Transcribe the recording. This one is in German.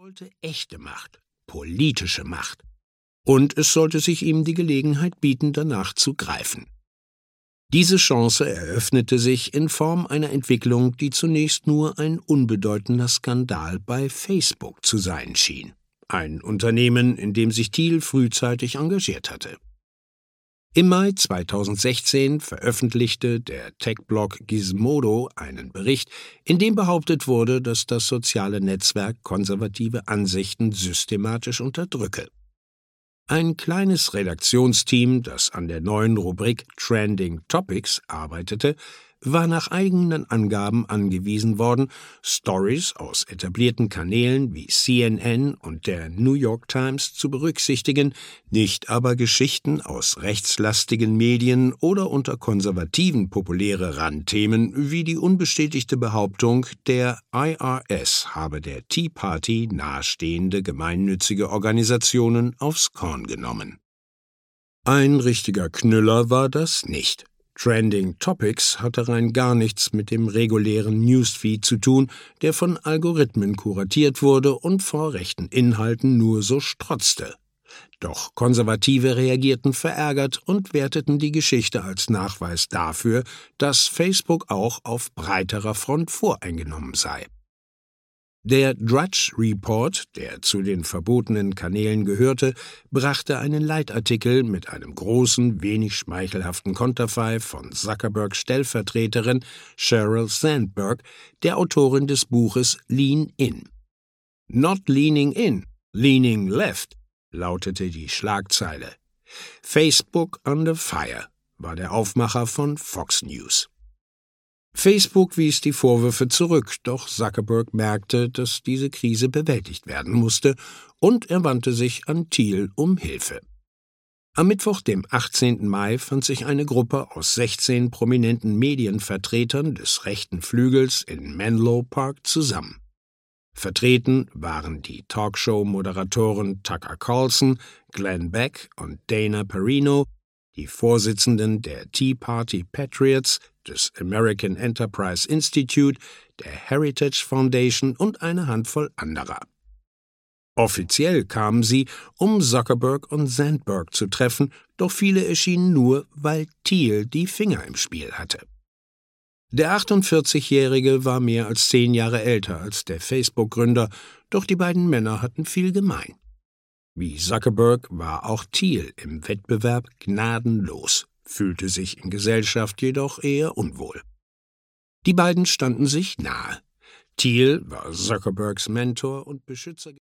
wollte echte Macht, politische Macht. Und es sollte sich ihm die Gelegenheit bieten, danach zu greifen. Diese Chance eröffnete sich in Form einer Entwicklung, die zunächst nur ein unbedeutender Skandal bei Facebook zu sein schien. Ein Unternehmen, in dem sich Thiel frühzeitig engagiert hatte. Im Mai 2016 veröffentlichte der Tech-Blog Gizmodo einen Bericht, in dem behauptet wurde, dass das soziale Netzwerk konservative Ansichten systematisch unterdrücke. Ein kleines Redaktionsteam, das an der neuen Rubrik Trending Topics arbeitete, war nach eigenen Angaben angewiesen worden, Stories aus etablierten Kanälen wie CNN und der New York Times zu berücksichtigen, nicht aber Geschichten aus rechtslastigen Medien oder unter Konservativen populäre Randthemen wie die unbestätigte Behauptung, der IRS habe der Tea Party nahestehende gemeinnützige Organisationen aufs Korn genommen. Ein richtiger Knüller war das nicht. Trending Topics hatte rein gar nichts mit dem regulären Newsfeed zu tun, der von Algorithmen kuratiert wurde und vor rechten Inhalten nur so strotzte. Doch Konservative reagierten verärgert und werteten die Geschichte als Nachweis dafür, dass Facebook auch auf breiterer Front voreingenommen sei. Der Drudge Report, der zu den verbotenen Kanälen gehörte, brachte einen Leitartikel mit einem großen, wenig schmeichelhaften Konterfei von Zuckerbergs Stellvertreterin Sheryl Sandberg, der Autorin des Buches Lean In. Not leaning in, leaning left, lautete die Schlagzeile. Facebook under fire war der Aufmacher von Fox News. Facebook wies die Vorwürfe zurück, doch Zuckerberg merkte, dass diese Krise bewältigt werden musste, und er wandte sich an Thiel um Hilfe. Am Mittwoch, dem 18. Mai, fand sich eine Gruppe aus 16 prominenten Medienvertretern des rechten Flügels in Menlo Park zusammen. Vertreten waren die Talkshow-Moderatoren Tucker Carlson, Glenn Beck und Dana Perino, die Vorsitzenden der Tea Party Patriots, des American Enterprise Institute, der Heritage Foundation und eine Handvoll anderer. Offiziell kamen sie, um Zuckerberg und Sandberg zu treffen, doch viele erschienen nur, weil Thiel die Finger im Spiel hatte. Der 48-Jährige war mehr als 10 Jahre älter als der Facebook-Gründer, doch die beiden Männer hatten viel gemein. Wie Zuckerberg war auch Thiel im Wettbewerb gnadenlos, fühlte sich in Gesellschaft jedoch eher unwohl. Die beiden standen sich nahe. Thiel war Zuckerbergs Mentor und Beschützer